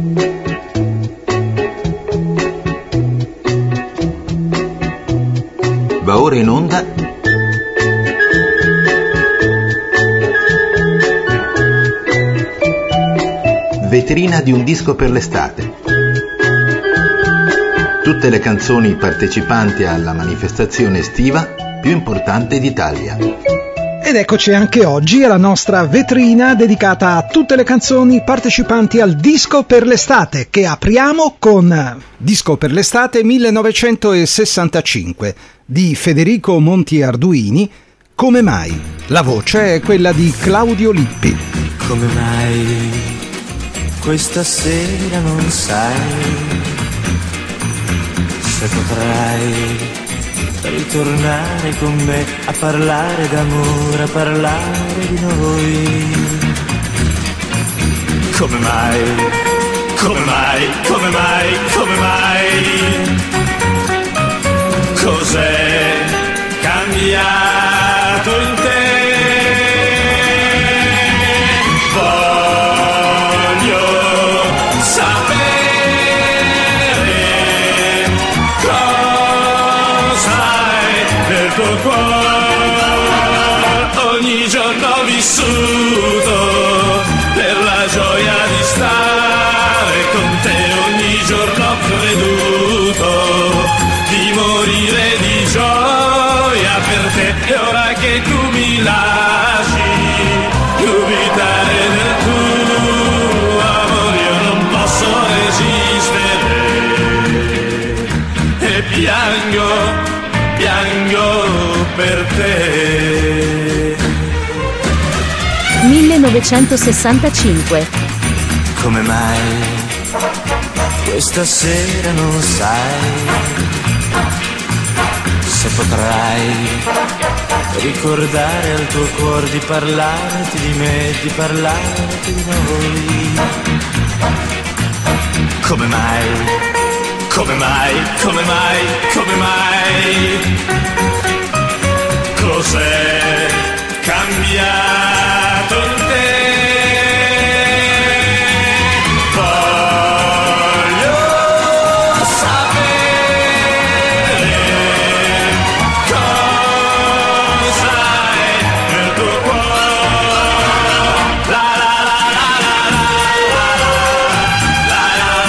Va ora in onda Vetrina di un disco per l'estate. Tutte le canzoni partecipanti alla manifestazione estiva più importante d'Italia. Ed eccoci anche oggi alla nostra vetrina dedicata a tutte le canzoni partecipanti al Disco per l'estate, che apriamo con Disco per l'estate 1965 di Federico Monti Arduini, Come mai? La voce è quella di Claudio Lippi. Come mai questa sera non sai se potrai ritornare con me a parlare d'amore, a parlare di noi? Come mai, come mai, come mai, come mai? Cos'è cambiato in te? Voglio sapere del tuo cuore. Ogni giorno ho vissuto per la gioia di stare con te, ogni giorno ho creduto di morire di gioia per te, e ora che tu mi lasci dubitare del tuo amore, io non posso resistere e piango per te. 1965. Come mai questa sera non sai se potrai ricordare al tuo cuore di parlarti di me, di parlarti di noi? Come mai? Come mai, come mai, come mai? Cos'è cambiato in te? Voglio sapere cos'hai nel tuo cuore. La la la la la la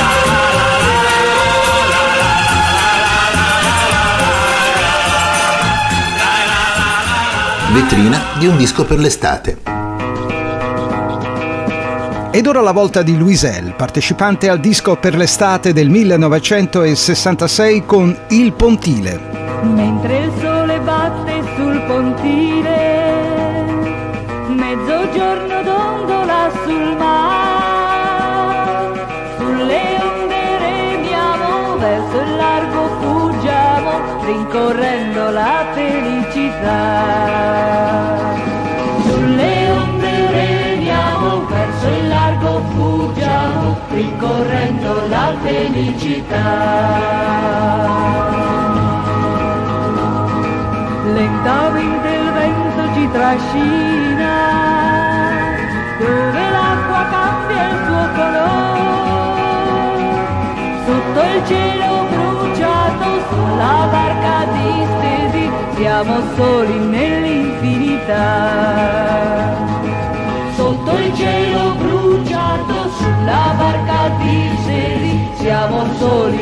Vetrina di un disco per l'estate. Ed ora la volta di Luisel, partecipante al Disco per l'estate del 1966 con Il Pontile. Mentre il sole batte sul pontile, mezzogiorno dondola sul mare, sulle onde remiamo, verso il largo fuggiamo, rincorrendo la felicità. Sulle onde remiamo, verso il largo fuggiamo, rincorrendo la felicità. Lentamente il vento ci trascina, dove l'acqua cambia il suo colore, sotto il cielo bruciato, sulla barca distesi, siamo soli nell'infinità. Sotto il cielo bruciato, sulla barca distesi, siamo soli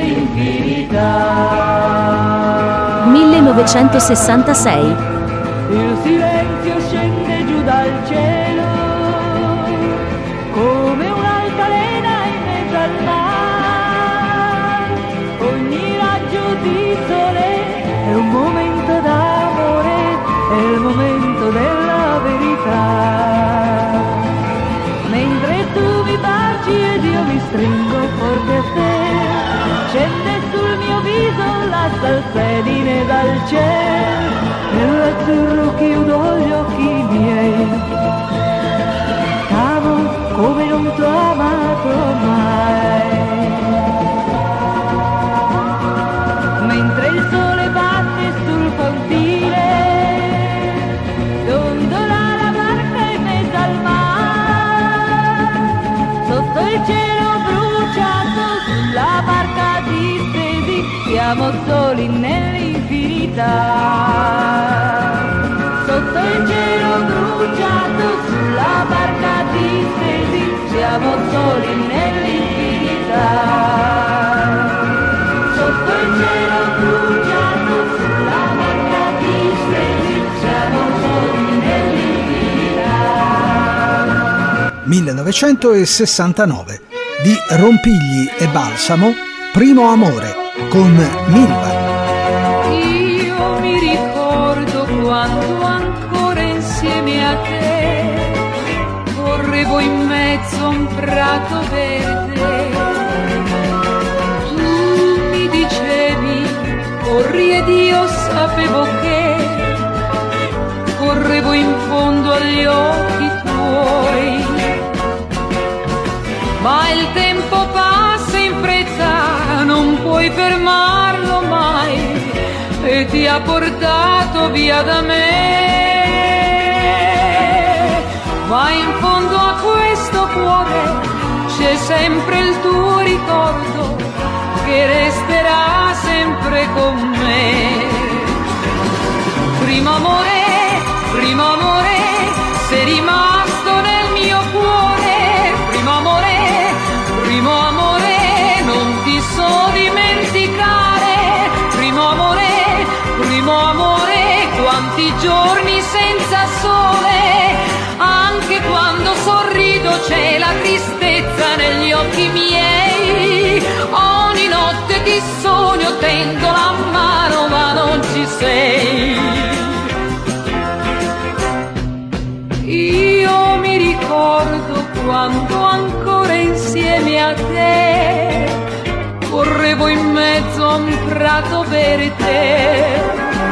nell'infinità. 1966. Il silenzio scende giù dal cielo come un'altalena in mezzo al mare. Ogni raggio di sole è un momento d'amore, è il momento della verità. Mentre tu mi baci ed io mi stringo forte a te, scende sul mio viso la salsedine dal cielo, nell'azzurro chiudo gli occhi miei, t'amo come non t'ho amato mai. Mentre il sole batte sul pontile, dondola la barca in mezzo al mare, sotto il cielo blu siamo soli nell'infinità. Sotto il cielo bruciato, sulla barca distesi, siamo soli nell'infinità. Sotto il cielo bruciato, sulla barca distesi, siamo soli nell'infinità. 1969 di Rompigli e Balsamo, Primo amore, con Milva. Io mi ricordo quando ancora insieme a te correvo in mezzo a un prato verde. Tu mi dicevi corri ed io sapevo che correvo in fondo agli occhi tuoi. Ma il tempo passa in fretta, non puoi fermarlo mai, e ti ha portato via da me. Ma in fondo a questo cuore c'è sempre il tuo ricordo, che resterà sempre con me. Primo amore, sei rimasto nel mio cuore. Primo amore, non ti so dimenticare. Primo amore, quanti giorni senza sole. Anche quando sorrido c'è la tristezza negli occhi miei. Ogni notte ti sogno, tendo la mano ma non ci sei. Io mi ricordo quando ancora insieme a te correvo in mezzo a un prato verde.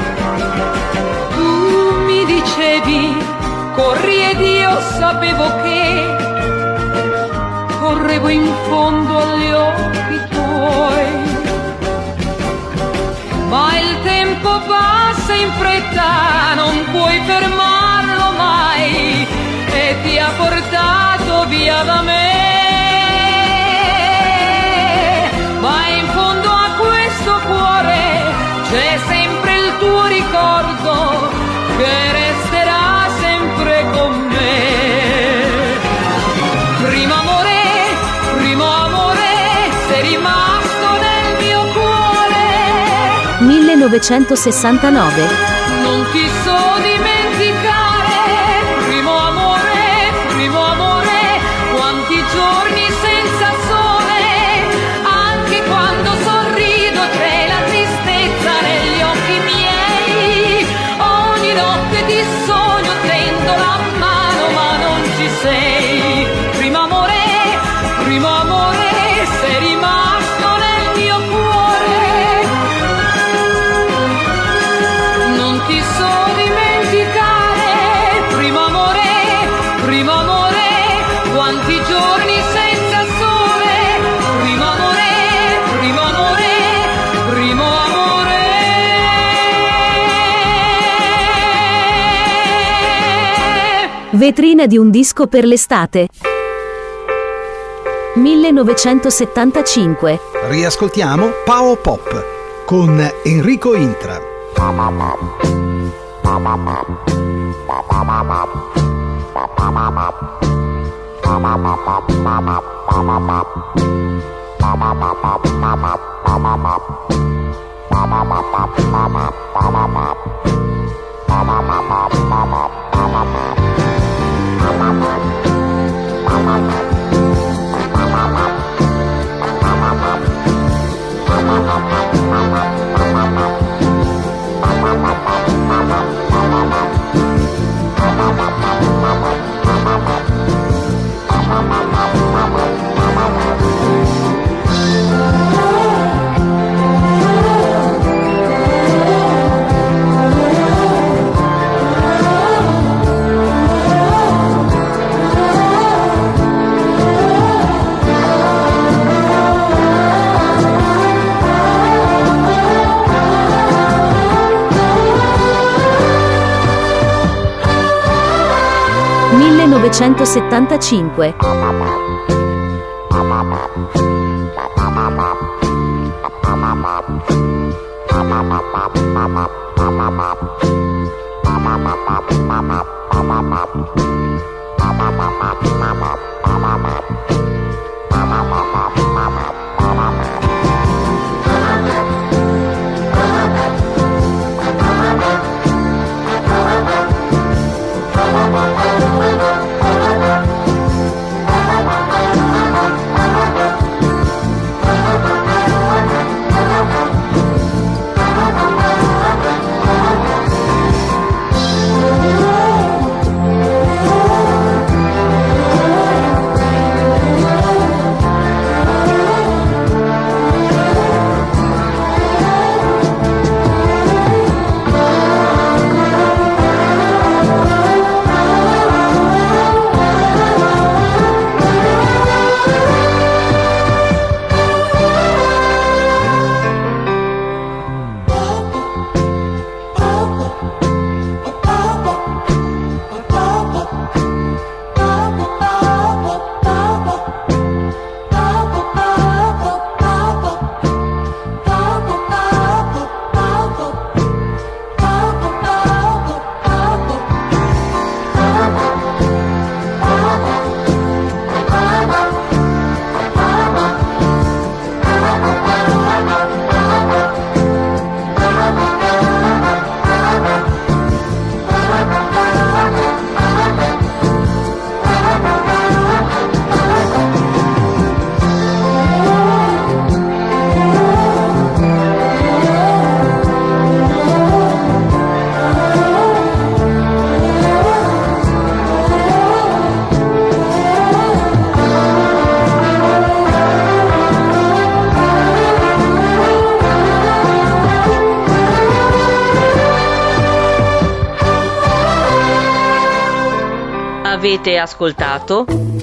Tu mi dicevi corri ed io sapevo che correvo in fondo agli occhi tuoi. Ma il tempo passa in fretta, non puoi fermarlo mai, e ti ha portato via da me. Ma in fondo a questo cuore c'è sempre il tuo ricordo, che resterà sempre con me. Primo amore, sei rimasto nel mio cuore. 1969. Non ti so dimenticare. Primo amore, quanti giorni senza sole. Anche quando sorrido c'è la tristezza negli occhi miei. Ogni notte ti sogno, tendo la mano ma non ci sei. Primo amore, sei rimasto nel mio cuore. Non ti so dimenticare. Primo amore, quanti giorni senza sole. Primo amore, primo amore. Vetrina di un disco per l'estate. 1975. Riascoltiamo Pao Pop con Enrico Intra. (1975). Avete ascoltato?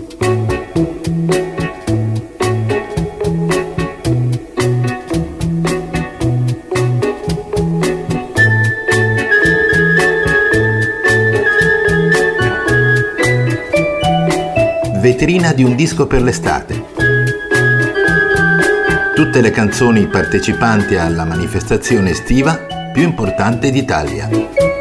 Vetrina di un disco per l'estate. Tutte le canzoni partecipanti alla manifestazione estiva più importante d'Italia.